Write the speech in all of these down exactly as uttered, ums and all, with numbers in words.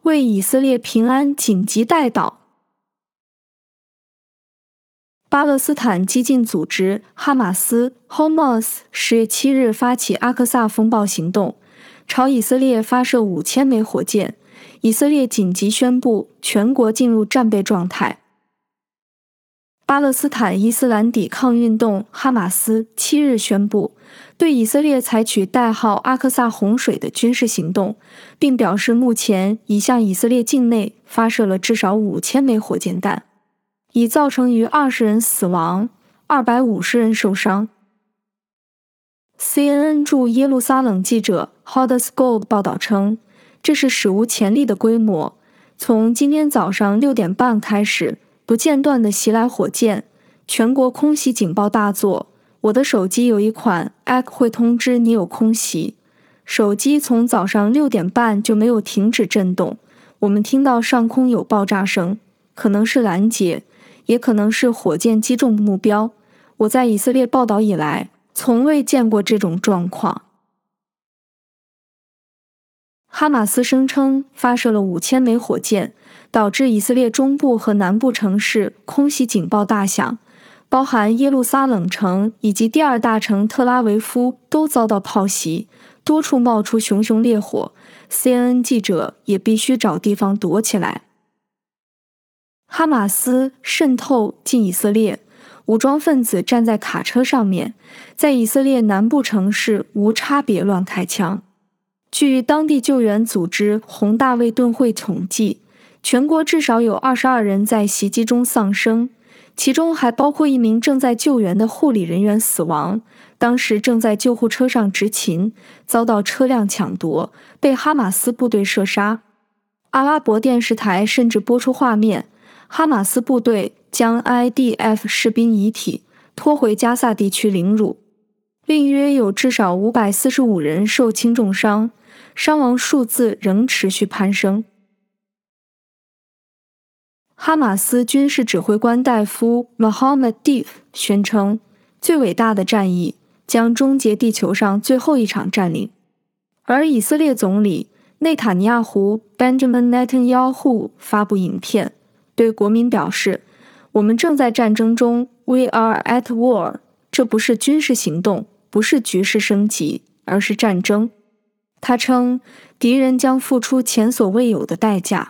为以色列平安紧急代祷。巴勒斯坦激进组织哈马斯 Hamas 十月七日发起阿克萨风暴行动，朝以色列发射五千枚火箭，以色列紧急宣布全国进入战备状态。巴勒斯坦伊斯兰抵抗运动哈马斯七日宣布对以色列采取代号阿克萨洪水的军事行动，并表示目前已向以色列境内发射了至少五千枚火箭弹，已造成逾二十人死亡，二百五十人受伤。C N N 驻耶路撒冷记者 Hodas Gold 报道称，这是史无前例的规模，从今天早上六点半开始，不间断地袭来火箭，全国空袭警报大作。我的手机有一款 app 会通知你有空袭，手机从早上六点半就没有停止震动。我们听到上空有爆炸声，可能是拦截，也可能是火箭击中目标。我在以色列报道以来，从未见过这种状况。哈马斯声称发射了五千枚火箭，导致以色列中部和南部城市空袭警报大响，包含耶路撒冷城以及第二大城特拉维夫都遭到炮袭，多处冒出熊熊烈火。C N N 记者也必须找地方躲起来。哈马斯渗透进以色列，武装分子站在卡车上面，在以色列南部城市无差别乱开枪。据当地救援组织红大卫顿会统计，全国至少有二十二人在袭击中丧生，其中还包括一名正在救援的护理人员死亡，当时正在救护车上执勤，遭到车辆抢夺，被哈马斯部队射杀。阿拉伯电视台甚至播出画面，哈马斯部队将 I D F 士兵遗体拖回加萨地区凌辱，另约有至少五百四十五人受轻重伤，伤亡数字仍持续攀升。哈马斯军事指挥官戴夫 Mohammed Deif 宣称，最伟大的战役将终结地球上最后一场占领。而以色列总理内塔尼亚胡 Benjamin Netanyahu 发布影片，对国民表示，我们正在战争中 We are at war， 这不是军事行动，不是局势升级，而是战争。他称，敌人将付出前所未有的代价。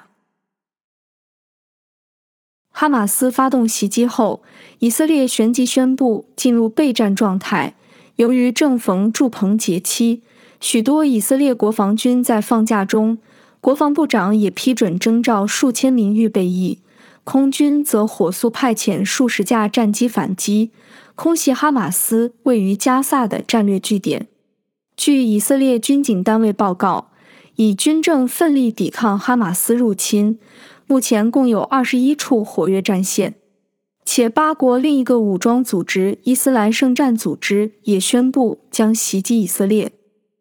哈马斯发动袭击后，以色列旋即宣布进入备战状态。由于正逢祝棚节期，许多以色列国防军在放假中，国防部长也批准征召数千名预备役，空军则火速派遣数十架战机反击，空袭哈马斯位于加萨的战略据点。据以色列军警单位报告，以军政奋力抵抗哈马斯入侵，目前共有二十一处活跃战线，且八国另一个武装组织伊斯兰圣战组织也宣布将袭击以色列。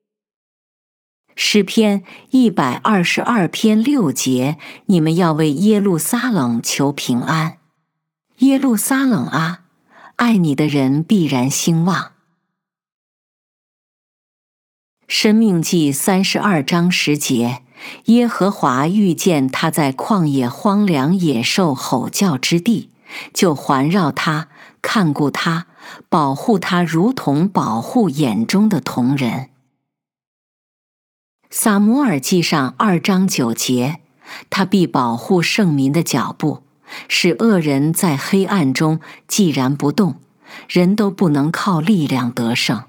诗篇一百二十二篇六节，你们要为耶路撒冷求平安。耶路撒冷啊，爱你的人必然兴旺。申命记三十二章十节，耶和华遇见他在旷野荒凉野兽吼叫之地，就环绕他，看顾他，保护他，如同保护眼中的瞳人。撒母耳记上二章九节，他必保护圣民的脚步，使恶人在黑暗中寂然不动，人都不能靠力量得胜。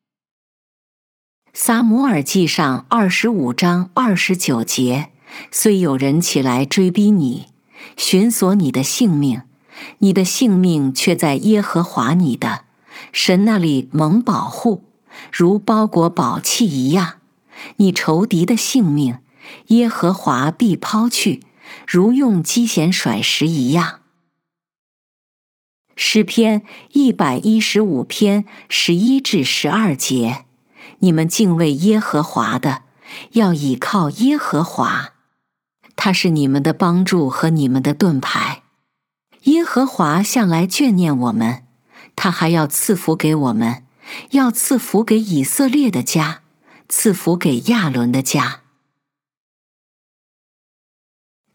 撒母耳记上二十五章二十九节，虽有人起来追逼你，寻索你的性命，你的性命却在耶和华你的神那里蒙保护，如包裹宝器一样。你仇敌的性命，耶和华必抛去，如用机弦甩石一样。诗篇一百一十五篇十一至十二节，你们敬畏耶和华的，要倚靠耶和华，他是你们的帮助和你们的盾牌。耶和华向来眷念我们，他还要赐福给我们，要赐福给以色列的家，赐福给亚伦的家。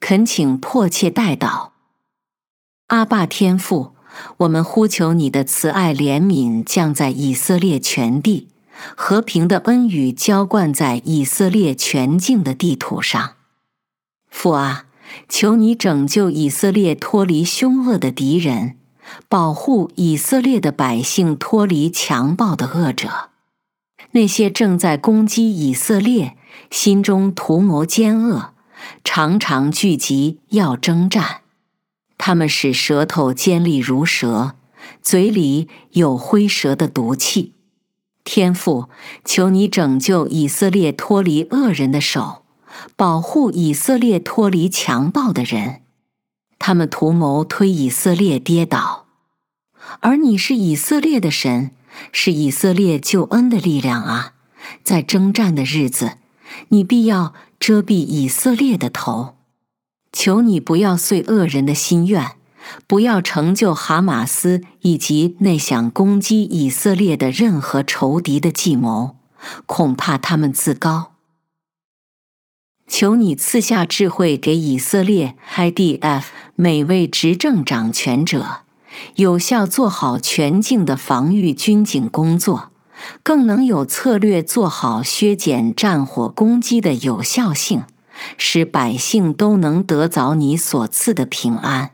恳请迫切代祷。阿爸天父，我们呼求你的慈爱怜悯降在以色列全地，和平的恩雨浇灌在以色列全境的地土上。父啊，求你拯救以色列脱离凶恶的敌人，保护以色列的百姓脱离强暴的恶者。那些正在攻击以色列，心中图谋奸恶，常常聚集要征战。他们使舌头尖利如蛇，嘴里有灰蛇的毒气。天父，求你拯救以色列脱离恶人的手，保护以色列脱离强暴的人。他们图谋推以色列跌倒，而你是以色列的神，是以色列救恩的力量啊！在征战的日子，你必要遮蔽以色列的头。求你不要遂恶人的心愿，不要成就哈马斯以及那想攻击以色列的任何仇敌的计谋，恐怕他们自高。求你赐下智慧给以色列 I D F 每位执政掌权者，有效做好全境的防御军警工作，更能有策略做好削减战火攻击的有效性，使百姓都能得着你所赐的平安。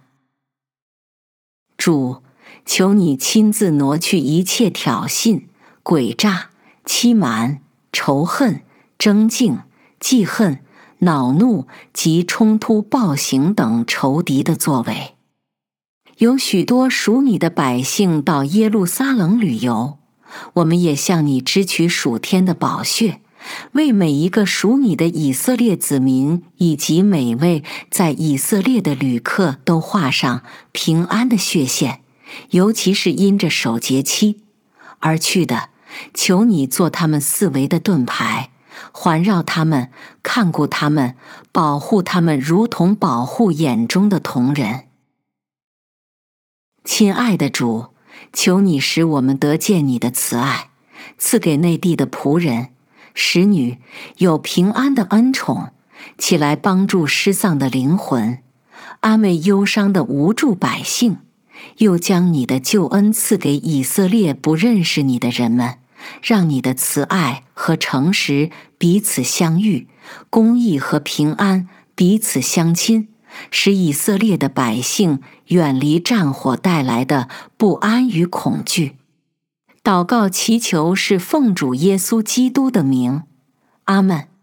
主，求你亲自挪去一切挑衅、诡诈、欺瞒、仇恨、争竞、记恨、恼怒及冲突暴行等仇敌的作为。有许多属你的百姓到耶路撒冷旅游，我们也向你支取属天的宝血，为每一个属你的以色列子民以及每位在以色列的旅客都画上平安的血线，尤其是因着守节期而去的，求你做他们四围的盾牌，环绕他们，看顾他们，保护他们，如同保护眼中的瞳人。亲爱的主，求你使我们得见你的慈爱，赐给内地的仆人、使女有平安的恩宠，起来帮助失丧的灵魂，安慰忧伤的无助百姓，又将你的救恩赐给以色列不认识你的人们，让你的慈爱和诚实彼此相遇，公义和平安彼此相亲，使以色列的百姓远离战火带来的不安与恐惧。祷告祈求是奉主耶稣基督的名，阿们。